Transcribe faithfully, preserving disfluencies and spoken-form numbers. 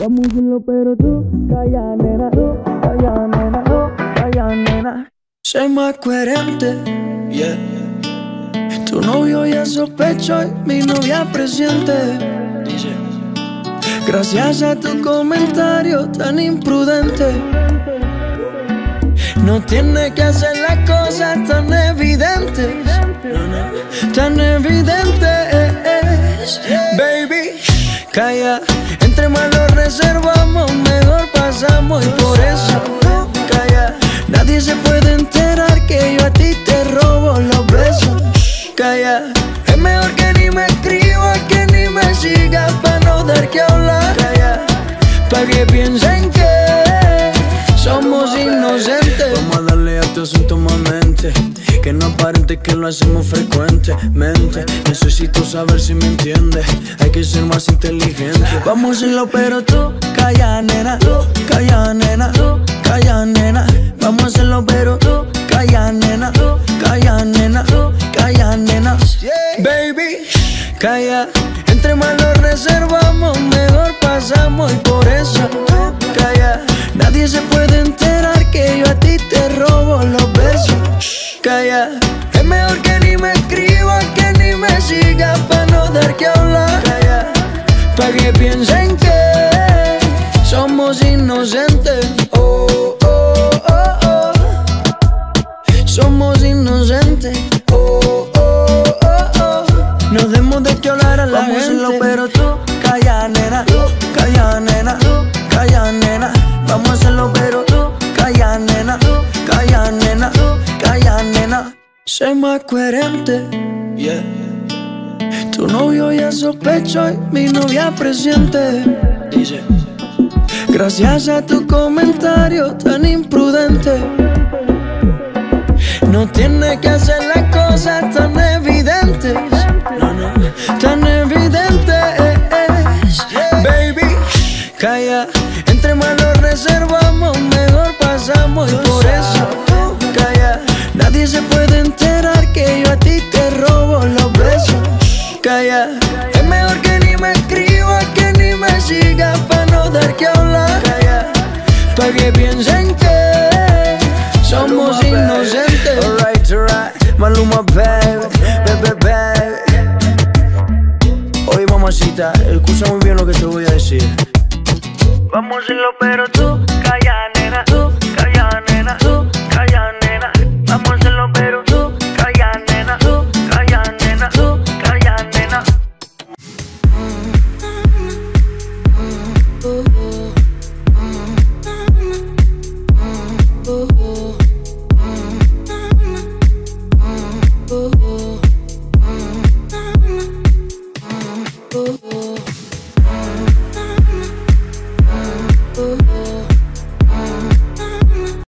Vamos a hacerlo, pero tú, calla, nena, tú, calla, nena, tú, calla, nena. Sé más coherente, yeah. Tu novio ya sospechó y mi novia presiente. Dice: gracias a tu comentario tan imprudente, no tiene que hacer las cosas tan evidentes, no, no, tan evidentes. Baby, calla, entre más lo reservamos, mejor pasamos. Y por eso, calla, nadie se puede enterar que yo a ti te robo los besos. Calla, es mejor que ni me escribas, que ni me sigas, pa' no dar que hablar. Calla, pa' que piensen que somos inocentes. Vamos a darle a tu asunto más mente, que no aparente que lo hacemos frecuentemente. Necesito saber si me entiendes, hay que ser más inteligente. Vamos a hacerlo, pero tú, calla, nena, tú, calla, nena, tú, calla, nena. Vamos a hacerlo, pero tú, calla, nena, tú, calla, nena, tú, calla, nena. Baby, calla, entre más lo reservamos, mejor pasamos. Y por eso, calla, nadie se puede enterar que yo a ti te robo los besos. Calla, es mejor que ni me escribas, que ni me sigas, pa' no dar que hablar. Calla, pa' que piensen que somos inocentes. Oh, oh, oh, oh. Somos inocentes. Oh, oh, oh, oh. No demos de que hablar a la Vamos gente. a hacerlo, pero tú, calla, nena, tú, calla, nena, tú, calla, nena. Vamos a hacerlo, pero tú, calla, nena, tú, calla, nena, tú, calla, nena. Sé más coherente, yeah. Tu novio ya sospechó y mi novia presiente. Dice: gracias a tu comentario tan imprudente, no tiene que hacer las cosas tan evidentes, no, no, tan evidentes. Baby, calla, entre más lo reservamos, mejor pasamos. Y por eso, calla, nadie se puede enterar que yo a ti te robo los besos. Calla, es mejor que ni me escribas, que ni me sigas, pa' no dar que hablar. Calla, pa' que piensen que somos inocentes. Alright, alright, Maluma, baby, baby, baby. Oye, mamacita, escucha muy bien lo que te voy a decir. Vamos a hacerlo, pero tú,